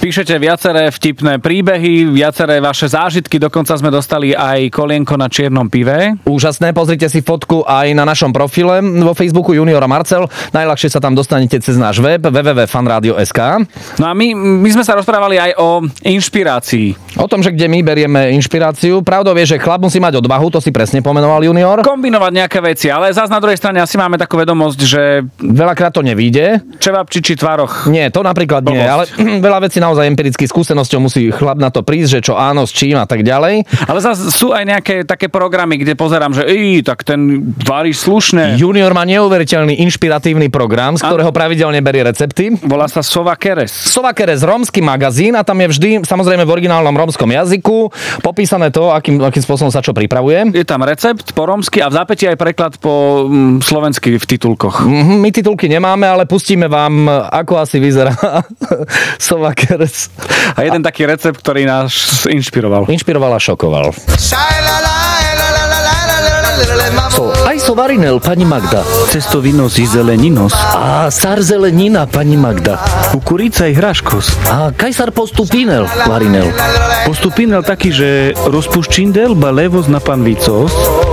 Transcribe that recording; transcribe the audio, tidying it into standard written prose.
Píšete viaceré vtipné príbehy, viaceré vaše zážitky, dokonca sme dostali aj kolienko na čiernom pive. Úžasné, pozrite si fotku aj na našom profile vo Facebooku Junior a Marcel. Najľahšie sa tam dostanete cez náš web www.fanradio.sk. No a my sme sa rozprávali aj o inšpirácii. O tom, že kde my berieme inšpiráciu. Pravdou je, že chlap musí mať odvahu, to si presne pomenoval Junior. Kombinovať nejaké veci, ale zás na druhej strane asi máme takú vedomosť, že veľakrát to nevíde. Čevapčičí tvároch. Nie, to napríklad nie, ale veľa vecí naozaj empiricky skúsenosťou musí chlap na to prísť, že čo áno, s čím a tak ďalej. Ale zase sú aj nejaké také programy, kde pozerám, že tak ten varí slušné. Junior má neuveriteľný inšpiratívny program, z ktorého pravidelne berie recepty. Volá sa Sova Keres. Sova Keres, rómsky magazín a tam je vždy, samozrejme v originálnom rómskom jazyku, popísané to, akým spôsobom sa čo pripravuje. Je tam recept po rómsky a v zápäti aj preklad po slovensky v titulkoch. My titulky nemáme, ale pustíme vám, ako asi vyzerá Sova Keres. A jeden taký recept, ktorý nás inšpiroval. Inšpiroval a šokoval. Aj sovarinel, pani Magda. Cestovinos i zeleninos. A sar zelenina, pani Magda. Kukurica i hraškos. A kajsar postupinel, varinel. Postupinel taký, že rozpuščindel ba levos na panvicos.